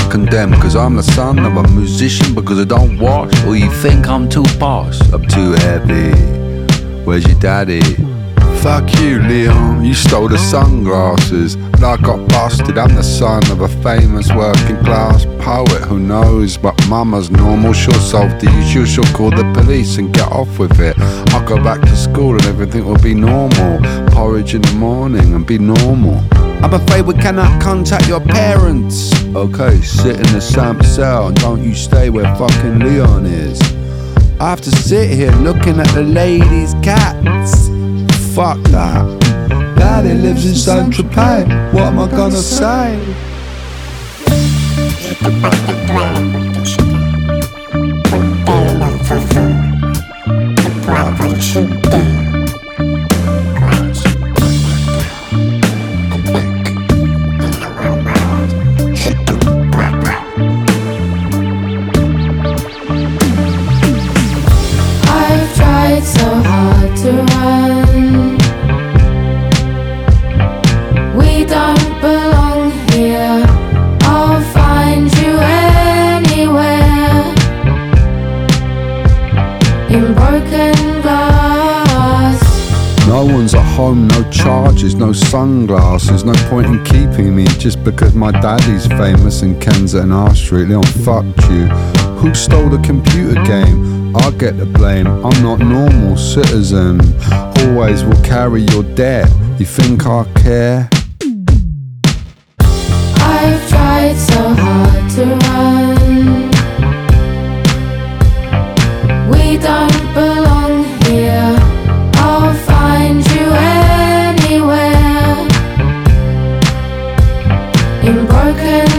condemned cause I'm the son of a musician because I don't wash? Or you think I'm too posh, I'm too heavy? Where's your daddy? Fuck you, Leon, you stole the sunglasses and I got busted. I'm the son of a famous working class poet. Who knows, but mama's normal. She'll solve the issue, she'll call the police and get off with it. I'll go back to school and everything will be normal. Porridge in the morning and be normal. I'm afraid we cannot contact your parents. Okay, sit in the same cell and don't you stay where fucking Leon is. I have to sit here looking at the ladies' cats. Fuck that. Daddy lives in Saint-Tropez. What am I gonna say? I've tried so hard to run. We don't belong here. I'll find you anywhere. In broken glass. No one's at home, no charges, no sunglasses. No point in keeping me just because my daddy's famous in Kensington R Street. Leon, fucked you. Who stole the computer game? I'll get the blame. I'm not normal citizen. Always will carry your debt. You think I care? I've tried so hard to run. We don't belong here. I'll find you anywhere. In broken